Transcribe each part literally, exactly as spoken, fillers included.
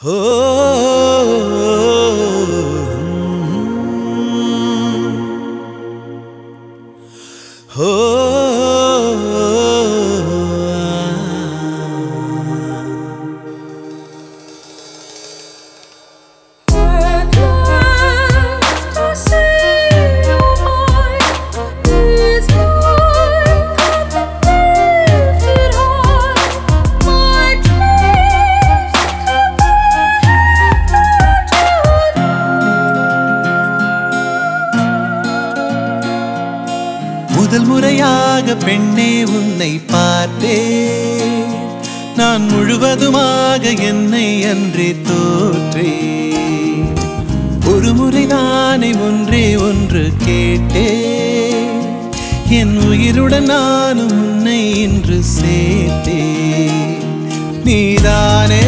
முதல் முறையாக பெண்ணே உன்னை பார்த்தேன், நான் முழுவதுமாக என்னை அன்றே தோற்றேன். ஒரு முறைதானே ஒன்றே ஒன்று கேட்டேன், என் உயிருடன் நானும் உன்னை இன்று சேர்த்தேன். நீதானே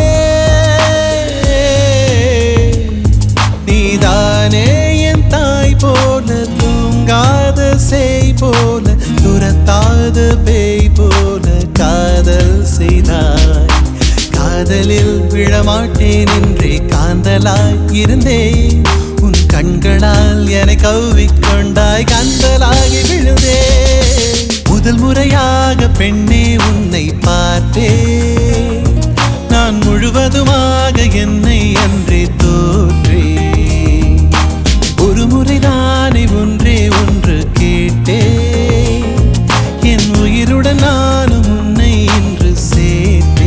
நீதானே என் தாய் போல, தூங்காத சேய் போல, துரத்தாத பேய் போல காதல் செய்தாய். காதலில் விழமாட்டேன் என்றே காந்தலாய் இருந்தேன், உன் கண்களால் என்னை கவ்விக்கொண்டாய், கந்தலாகி விழுந்தேன். முதல் முறையாக பெண்ணே உன்னை பார்த்தேன், நான் முழுவதுமாக என்னை அன்றே தோற்றேன். ஒரு முறைதானே ஒன்றே ஒன்று கேட்டேன், என் உயிருடன் நானும் உன்னை இன்று சேர்த்தேன்.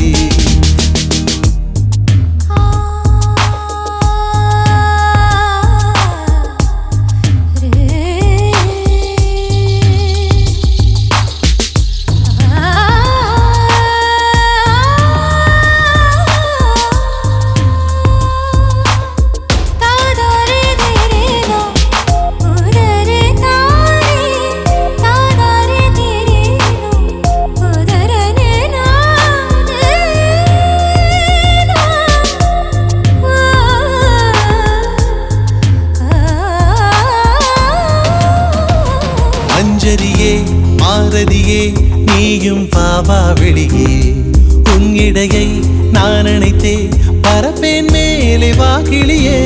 அஞ்சரியே மாரதியே நீயும் பாவா வெளியே, உன் இடையை நான் அணைத்தே பரப்பேன் மேலே வாகிலியே.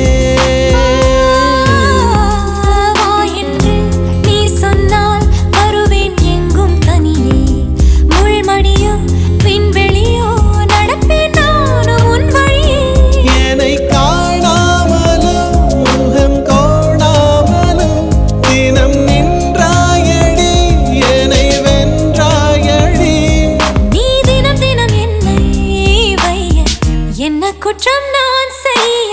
குற்றம் நான் செய்ய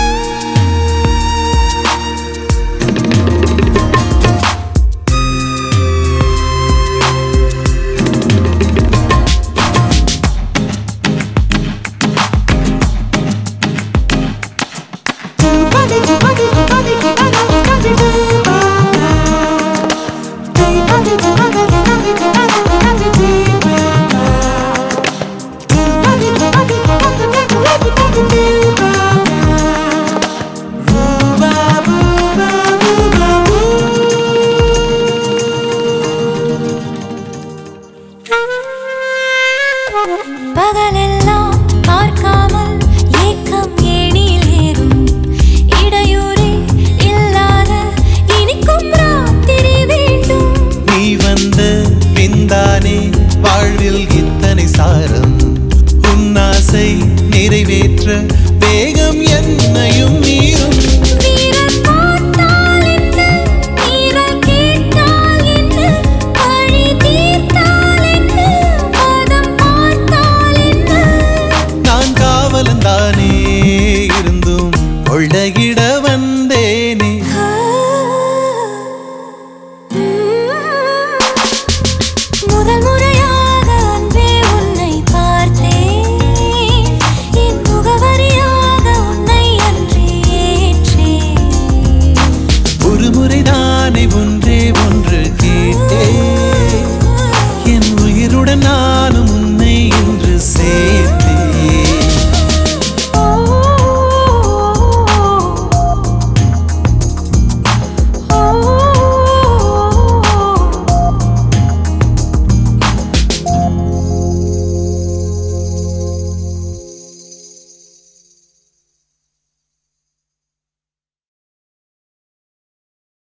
பகலெல்லாம் பார்க்காமல் ஏக்கம் ஏணியில் ஏறும், இடையூறே இல்லாத இனிக்கும் ராத்திரி வேண்டும். நீ வந்த பின்தானே வாழ்வில் இத்தனை சாரம், உன் ஆசை நிறைவேற்ற